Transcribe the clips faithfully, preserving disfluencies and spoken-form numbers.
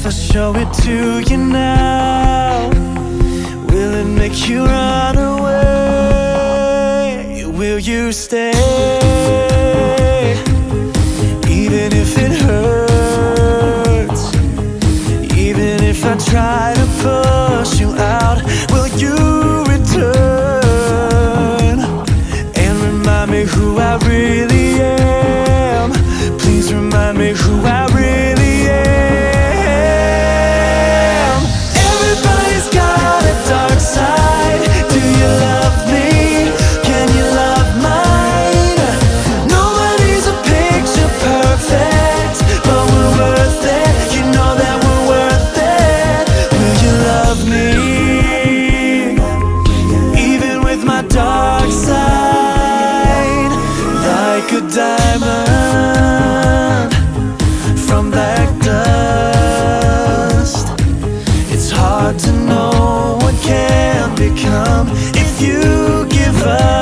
I show it to you now, will it make you run away? Will you stay? Even if it hurts, even if I try to push you out, will you return and remind me who I really am? Please remind me who I really am. Everybody's got a dark side. Do you love me? Can you love mine? Nobody's a picture perfect, but we're worth it. You know that we're worth it. Will you love me? Even with my dark side, like a diamond from black dust. It's hard to know what can become if you give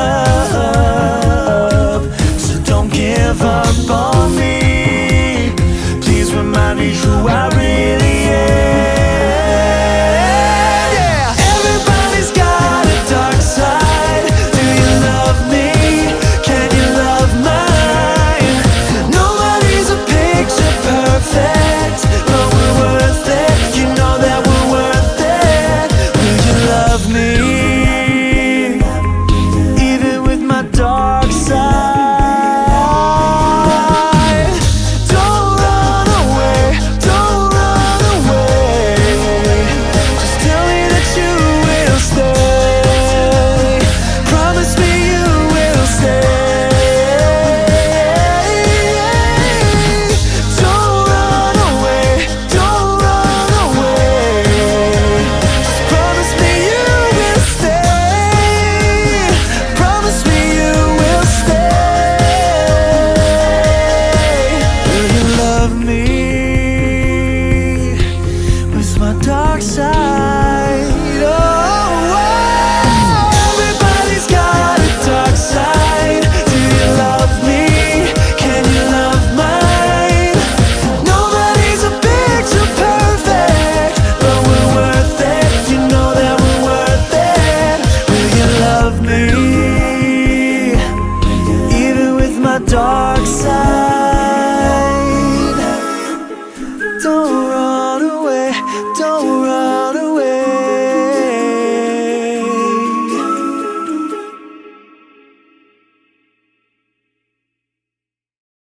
up. So don't give up on me. Please remind me who I really